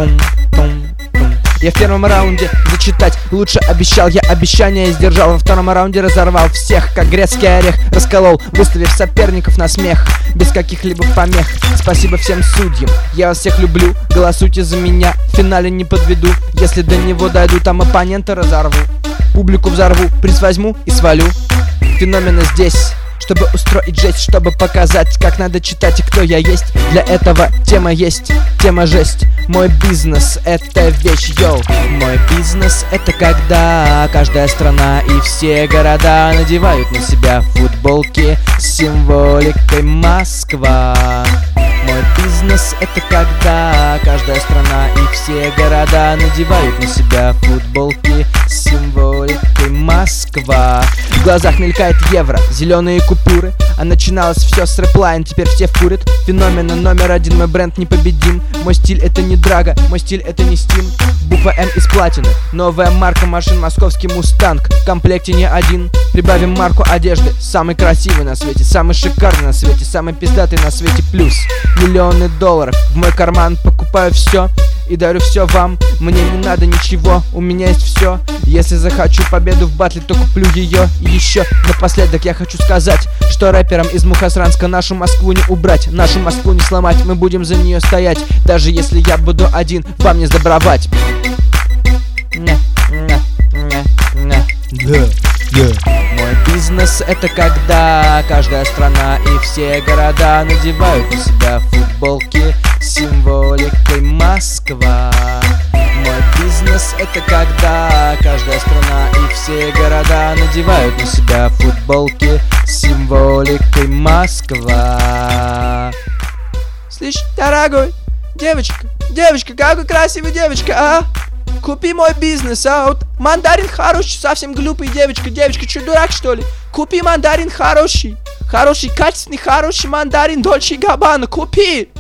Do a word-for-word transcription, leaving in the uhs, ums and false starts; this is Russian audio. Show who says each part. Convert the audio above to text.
Speaker 1: тум, тум, тум. Я в первом раунде зачитать лучше обещал. Я обещание сдержал. Во втором раунде разорвал всех, как грецкий орех. Расколол, выставив соперников на смех, без каких-либо помех. Спасибо всем судьям, я вас всех люблю. Голосуйте за меня, в финале не подведу. Если до него дойду, там оппонента разорву. Публику взорву, приз возьму и свалю. Феномены здесь, чтобы устроить жесть, чтобы показать, как надо читать и кто я есть. Для этого тема есть, тема жесть. Мой бизнес — это вещь, йоу. Мой бизнес — это когда каждая страна и все города надевают на себя футболки с символикой Москва. Мой бизнес — это когда каждая страна и все города надевают на себя футболки с символикой Москва. В глазах мелькает евро, зеленые купюры. А начиналось все с рэплайн, теперь все вкурят. Феномена номер один, мой бренд непобедим. Мой стиль — это не драга, мой стиль — это не стим. Буква М из платины, новая марка машин, московский мустанг. В комплекте не один, прибавим марку одежды. Самый красивый на свете, самый шикарный на свете, самый пиздатый на свете. Плюс миллионы долларов в мой карман, покупаю все и дарю все вам. Мне не надо ничего, у меня есть все. Если захочу победу в батле, то куплю ее. И еще напоследок я хочу сказать, что рэперам из Мухосранска нашу Москву не убрать, нашу Москву не сломать. Мы будем за нее стоять, даже если я буду один, вам не сдобровать. Не, не, не, не.
Speaker 2: Yeah, yeah.
Speaker 1: Мой бизнес — это когда каждая страна и все города надевают на себя футболки с символикой Москва. Мой бизнес — это когда каждая страна и все города надевают на себя футболки с символикой Москва. Слышь, дорогой, девочка, девочка, какой красивая девочка, а? Купи мой бизнес, а? Вот мандарин хороший, совсем глупый, девочка, девочка, что, дурак, что ли? Купи мандарин хороший, хороший, качественный, хороший мандарин Дольче и Габбана, купи!